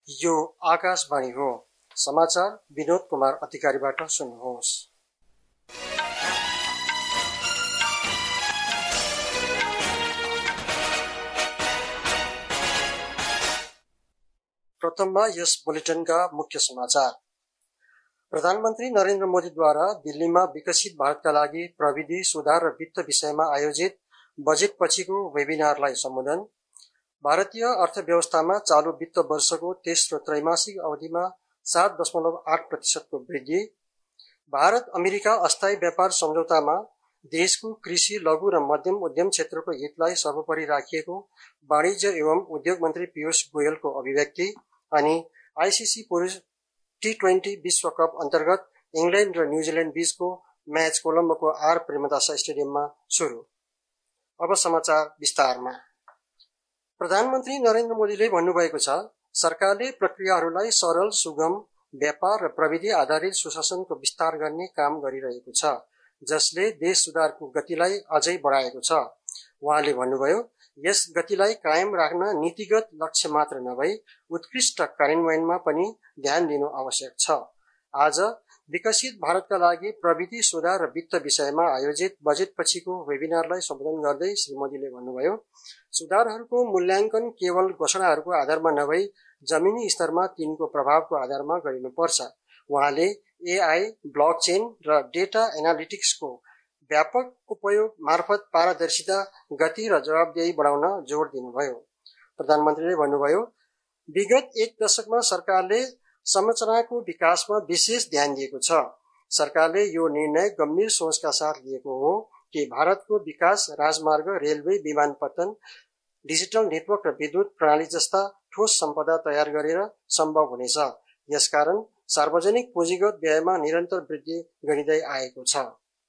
यो आकाशवाणी हो। समाचार विनोद कुमार अधिकारीबाट सुन्नुहोस्। प्रथममा यस बुलेटिनका मुख्य समाचार। प्रधानमन्त्री नरेन्द्र मोदीद्वारा दिल्लीमा विकसित भारतका लागि प्रविधि सुधार र वित्त विषयमा आयोजित बजेट पछिको वेबिनारलाई सम्बोधन। भारतीय अर्थव्यवस्थामा चालू वित्त वर्षको तेस्रो त्रैमासिक अवधिमा 7.8% को वृद्धि। भारत अमेरिका अस्थायी व्यापार सम्झौतामा देशको कृषि, लघु र मध्यम उद्यम क्षेत्रको हितलाई सर्वोपरि राखिएको वाणिज्य एवं उद्योग मन्त्री पीयूष गोयलको अभिव्यक्ति। अनि आईसीसी पुरुष T20 विश्वकप अन्तर्गत इंग्ल्यान्ड र न्यूजील्यान्ड बीचको म्याच कोलम्बोको आर प्रेमदासा स्टेडियममा सुरु। अब समाचार विस्तारमा। प्रधानमन्त्री नरेन्द्र मोदीले भन्नुभएको छ, सरकारले प्रक्रियाहरूलाई सरल, सुगम, व्यापार र प्रविधि आधारित सुशासनको विस्तार गर्ने काम गरिरहेको छ, जसले देश सुधारको गतिलाई अझै बढाएको छ। उहाँले भन्नुभयो, यस गतिलाई कायम राख्न नीतिगत लक्ष्य मात्र नभई उत्कृष्ट कार्यान्वयनमा पनि ध्यान दिनु आवश्यक छ। आज विकसित भारतका लागि प्रविधि सुधार र वित्त विषयमा आयोजित बजेट पछिको वेबिनारलाई सम्बोधन गर्दै श्री मोदीले भन्नुभयो, सुधारहरूको मूल्याङ्कन केवल घोषणाहरूको आधारमा नभई जमिनी स्तरमा तिनको प्रभावको आधारमा गरिनुपर्छ। उहाँले एआई, ब्लकचेन र डेटा एनालिटिक्सको व्यापक उपयोग मार्फत पारदर्शिता, गति र जवाबदेही बढाउन जोड दिनुभयो। प्रधानमन्त्रीले भन्नुभयो, विगत एक दशकमा सरकारले संरचनाको विकासमा विशेष ध्यान दिएको छ। सरकारले यो निर्णय गम्भीर सोचका साथ लिएको हो कि भारतको विकास राजमार्ग, रेलवे, विमानपत्तन, डिजिटल नेटवर्क र विद्युत प्रणाली जस्ता ठोस सम्पदा तयार गरेर सम्भव हुनेछ। यसकारण सार्वजनिक पुँजीगत व्ययमा निरन्तर वृद्धि गरिँदै आएको छ।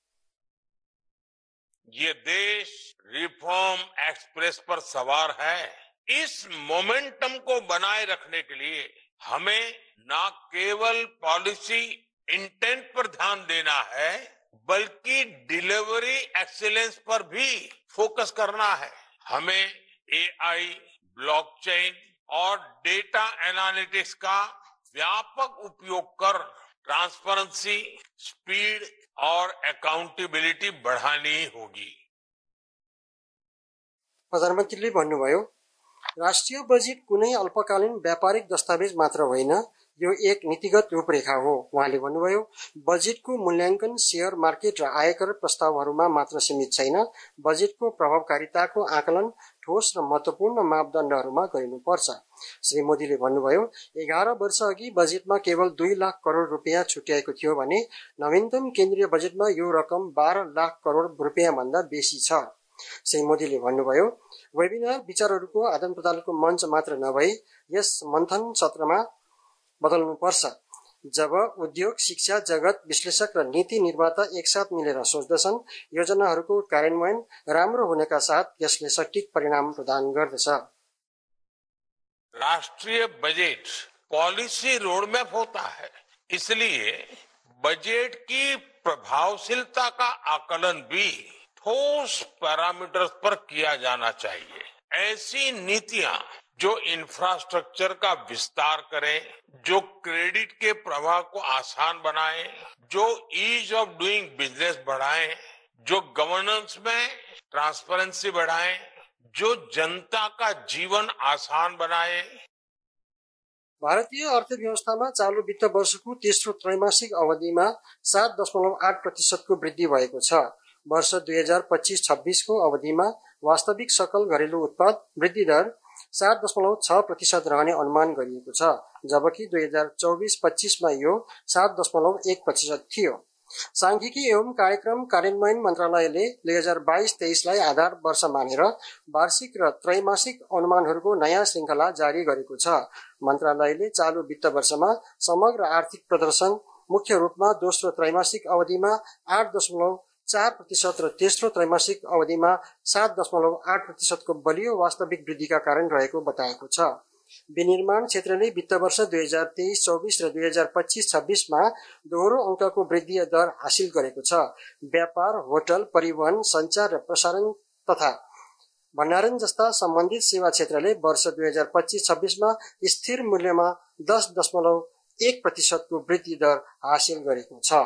ये देश रिफॉर्म एक्सप्रेस पर सवार है। इस मोमेंटम को बनाए रखने के लिए हमें न केवल पॉलिसी इंटेंट पर ध्यान देना है, बल्कि डिलीवरी एक्सीलेंस पर भी फोकस करना है। हमें एआई, ब्लॉकचेन और डेटा एनालिटिक्स का व्यापक उपयोग कर ट्रांसपेरेंसी, स्पीड और अकाउंटेबिलिटी बढ़ानी होगी। प्रधानमन्त्रीले भन्नुभयो, राष्ट्रिय बजेट कुनै अल्पकालीन व्यापारिक दस्तावेज मात्र होइन, यो एक नीतिगत रूपरेखा हो। उहाँले भन्नुभयो, बजेटको मूल्याङ्कन शेयर मार्केट र आयकर प्रस्तावहरूमा मात्र सीमित छैन, बजेटको प्रभावकारिताको आकलन ठोस र महत्वपूर्ण मापदण्डहरूमा गरिनुपर्छ। श्री मोदीले भन्नुभयो, 11 वर्ष अघि बजेटमा केवल 2 लाख करोड रुपियाँ छुट्याएको थियो भने नवीनतम केन्द्रीय बजेटमा यो रकम 12 लाख करोड रुपियाँ भन्दा बेसी छ। श्री मोदीले भन्नुभयो, वेबिनार विचारहरूको आदान-प्रदानको मञ्च मात्र नभई यस मन्थन सत्रमा बदल्नुपर्छ। जब उद्योग, शिक्षा जगत, विश्लेषक र नीति निर्माता एकसाथ मिलेर सोच्दछन्, योजनाहरूको कार्यान्वयन राम्रो हुनका साथ यसले सटीक परिणाम प्रदान गर्दछ। राष्ट्रीय बजट पॉलिसी रोडमैप होता है, इसलिए बजट की प्रभावशीलता का आकलन भी ठोस पैरामीटर्स पर किया जाना चाहिए। ऐसी नीतियां जो इंफ्रास्ट्रक्चर का विस्तार करें, जो क्रेडिट के प्रवाह को आसान बनाए, जो ईज ऑफ डूइंग बिजनेस बढ़ाएं, जो गवर्नेंस में ट्रांसपेरेंसी बढ़ाएं, जो जनता का जीवन आसान बनाए। भारतीय अर्थव्यवस्थामा चालू वित्त वर्षको तेस्रो त्रैमासिक अवधिमा 7.8% को वृद्धि भएको छ। वर्ष 2025-26 को अवधिमा वास्तविक सकल घरेलु उत्पाद वृद्धि दर 7.6% रहने अनुमान गरिएको छ, जबकि 2024-25 मा यो 7.1% थियो। सांख्यिकी एवं कार्यक्रम कार्यान्वयन मन्त्रालयले 2022-23 लाई आधार वर्ष मानेर वार्षिक र त्रैमासिक अनुमानहरूको नयाँ श्रृङ्खला जारी गरेको छ। मन्त्रालयले चालू वित्त वर्षमा समग्र आर्थिक प्रदर्शन मुख्य रूपमा दोस्रो त्रैमासिक अवधिमा 8.4% र तेस्रो त्रैमासिक अवधिमा 7.8% को बलियो वास्तविक वृद्धिका कारण रहेको बताएको छ। विनिर्माण क्षेत्रले वित्त वर्ष 2023-24 र 2025-26 मा दोहोरो अङ्कको वृद्धि दर हासिल गरेको छ। व्यापार, होटल, परिवहन, सञ्चार र प्रसारण तथा भण्डारण जस्ता सम्बन्धित सेवा क्षेत्रले वर्ष 2025-26 मा स्थिर मूल्यमा 10.1% को वृद्धि दर हासिल गरेको छ।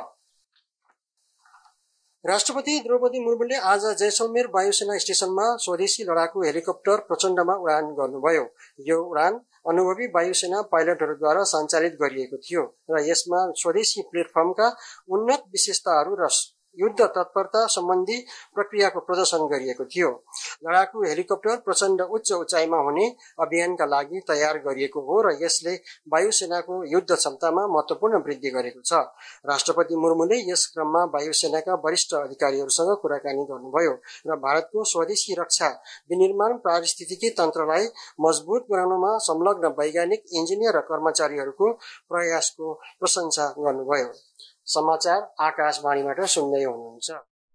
राष्ट्रपति द्रौपदी मुर्मुले आज जैसलमेर वायुसेना स्टेशनमा स्वदेशी लडाकु हेलिकप्टर प्रचण्डमा उडान गर्नुभयो। यो उडान अनुभवी वायुसेना पाइलटहरूद्वारा सञ्चालित गरिएको थियो र यसमा स्वदेशी प्लेटफर्मका उन्नत विशेषताहरू र युद्ध तत्परता सम्बन्धी प्रक्रियाको प्रदर्शन गरिएको थियो। लडाकु हेलिकप्टर प्रचण्ड उच्च उचाइमा हुने अभियानका लागि तयार गरिएको हो र यसले वायुसेनाको युद्ध क्षमतामा महत्त्वपूर्ण वृद्धि गरेको छ। राष्ट्रपति मुर्मुले यस क्रममा वायुसेनाका वरिष्ठ अधिकारीहरूसँग कुराकानी गर्नुभयो र भारतको स्वदेशी रक्षा विनिर्माण पारिस्थितिकी तन्त्रलाई मजबुत बनाउनमा संलग्न वैज्ञानिक, इन्जिनियर र कर्मचारीहरूको प्रयासको प्रशंसा गर्नुभयो। समाचार आकाशवाणीबाट सुन्दै हुनुहुन्छ।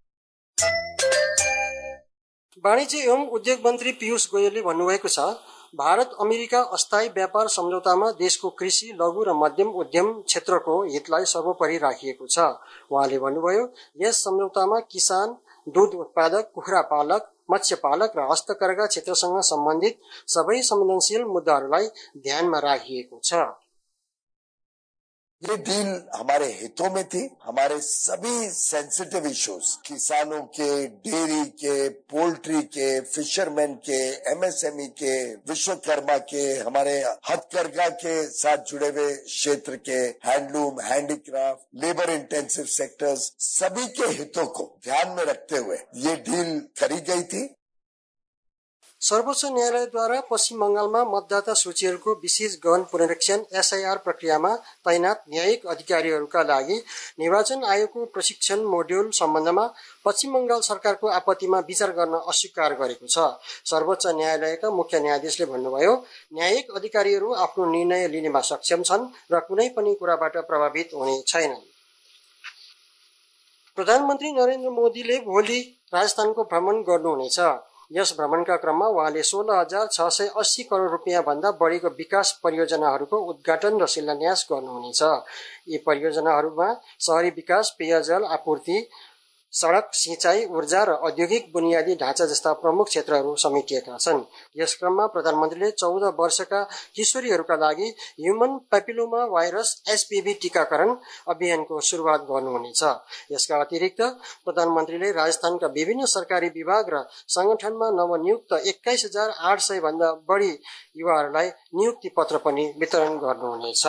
वाणिज्य एवं उद्योग मन्त्री पीयूष गोयलले भन्नुभएको छ, भारत अमेरिका अस्थायी व्यापार सम्झौतामा देशको कृषि, लघु र मध्यम उद्यम क्षेत्रको हितलाई सर्वोपरि राखिएको छ। उहाँले भन्नुभयो, यस सम्झौतामा किसान, दूध उत्पादक, कुखुरा पालक, मत्स्य पालक र हस्तकरघा क्षेत्रसँग सम्बन्धित सबै संवेदनशील मुद्दाहरूलाई ध्यानमा राखिएको छ। ये डील हमारे हितों में थी। हमारे सभी सेंसिटिव इश्यूज, किसानों के, डेयरी के, पोल्ट्री के, फिशरमैन के, एमएसएमई के, विश्वकर्मा के, हमारे हथकरघा के साथ जुड़े हुए क्षेत्र के, handloom, handicraft, labour intensive sectors, सभी के हितों को ध्यान में रखते हुए ये डील करी गई थी। सर्वोच्च न्यायालयद्वारा पश्चिम बंगालमा मतदाता सूचीहरूको विशेष गहन पुनरीक्षण एसआईआर प्रक्रियामा तैनात न्यायिक अधिकारीहरूका लागि निर्वाचन आयोगको प्रशिक्षण मोड्युल सम्बन्धमा पश्चिम बंगाल सरकारको आपत्तिमा विचार गर्न अस्वीकार गरेको छ। सर्वोच्च न्यायालयका मुख्य न्यायाधीशले भन्नुभयो, न्यायिक अधिकारीहरू आफ्नो निर्णय लिनेमा सक्षम छन् र कुनै पनि कुराबाट प्रभावित हुने छैनन्। प्रधानमन्त्री नरेन्द्र मोदीले भोलि राजस्थानको भ्रमण गर्नुहुनेछ। यस भ्रमणका क्रममा उहाँले 16,680 करोड रुपियाँ भन्दा बढीको विकास परियोजनाहरूको उद्घाटन र शिलान्यास गर्नुहुनेछ। यी परियोजनाहरूमा शहरी विकास, पेयजल आपूर्ति, सडक, सिंचाई, ऊर्जा र औद्योगिक बुनियादी ढाँचा जस्ता प्रमुख क्षेत्रहरू समेटिएका छन्। यस क्रममा प्रधानमन्त्रीले 14 वर्षका किशोरीहरूका लागि ह्युमन पेपिलोमा भाइरस एचपीभी टीकाकरण अभियानको सुरुवात गर्नुहुनेछ। यसका अतिरिक्त प्रधानमन्त्रीले राजस्थानका विभिन्न सरकारी विभाग र संगठनमा नवनियुक्त 21,800 भन्दा बढी युवाहरूलाई नियुक्ति पत्र पनि वितरण गर्नुहुनेछ।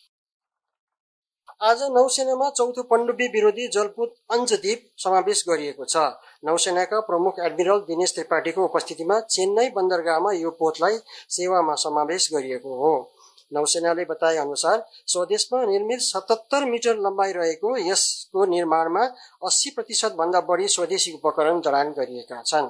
आज नौसेनामा चौथो पनडुब्बी विरोधी जलपोत अंशद्वीप समावेश गरिएको छ। नौसेनाका प्रमुख एडमिरल दिनेश त्रिपाठीको उपस्थितिमा चेन्नई बन्दरगाहमा यो पोतलाई सेवामा समावेश गरिएको हो। नौसेनाले बताए अनुसार स्वदेशमा निर्मित 77 मिटर लम्बाइ रहेको यसको निर्माणमा 80% भन्दा बढी स्वदेशी उपकरण जडान गरिएका छन्।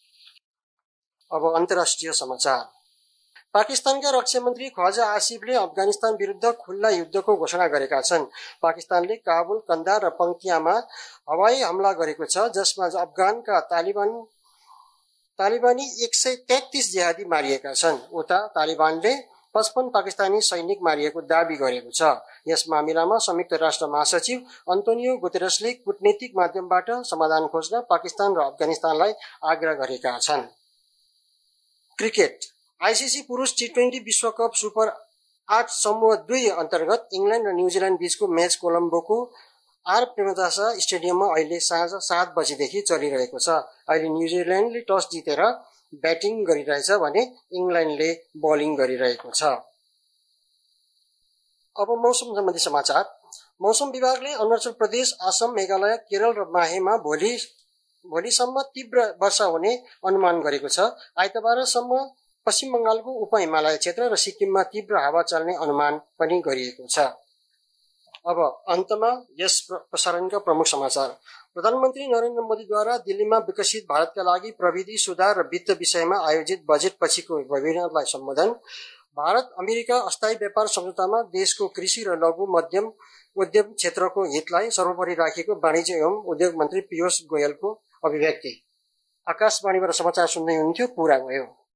अब अन्तर्राष्ट्रिय समाचार। पाकिस्तानका रक्षा मन्त्री ख्वाजा आसिफले अफगानिस्तान विरुद्ध खुल्ला युद्धको घोषणा गरेका छन्। पाकिस्तानले काबुल, कन्दार र पंक्तियामा हवाई हमला गरेको छ, जसमा अफगानका तालिबानी 133 जिहादी मारिएका छन्। उता तालिबानले 55 पाकिस्तानी सैनिक मारिएको दावी गरेको छ। यस मामिलामा संयुक्त राष्ट्र महासचिव अन्तोनियो गुतेरसले कूटनीतिक माध्यमबाट समाधान खोज्न पाकिस्तान र अफगानिस्तानलाई आग्रह गरेका छन्। क्रिकेट। आईसीसी पुरुष टी20 विश्वकप सुपर 8 समूह 2 अन्तर्गत इंग्ल्यान्ड र न्यूजील्यान्ड बीचको म्याच कोलम्बोको आर प्रेमदासा स्टेडियममा अहिले साँझ 7 बजेदेखि चलिरहेको छ। अहिले न्यूजील्यान्डले टस जितेर ब्याटिङ गरिरहेछ भने इंग्ल्यान्डले बलिङ गरिरहेको छ। अब मौसम सम्बन्धी समाचार। मौसम विभागले अरुणाचल प्रदेश, असम, मेघालय, केरल र माहेमा भोलिसम्म तीव्र वर्षा हुने अनुमान गरेको छ। आइतबारसम्म पश्चिम बंगालको उपहिमालय क्षेत्र र सिक्किममा तीव्र हावा चल्ने अनुमान पनि गरिएको छ। अब अन्तमा यस प्रसारणका प्रमुख समाचार। प्रधानमन्त्री नरेन्द्र मोदीद्वारा दिल्लीमा विकसित भारतका लागि प्रविधि सुधार र वित्त विषयमा आयोजित बजेट पछिको वेबिनारलाई सम्बोधन। भारत अमेरिका अस्थायी व्यापार सम्झौतामा देशको कृषि र लघु मध्यम उद्यम क्षेत्रको हितलाई सर्वोपरि राखेको वाणिज्य एवं उद्योग मन्त्री पीयूष गोयलको अभिव्यक्ति। आकाशवाणीबाट समाचार सुन्दै हुनुहुन्थ्यो। पूरा भयो।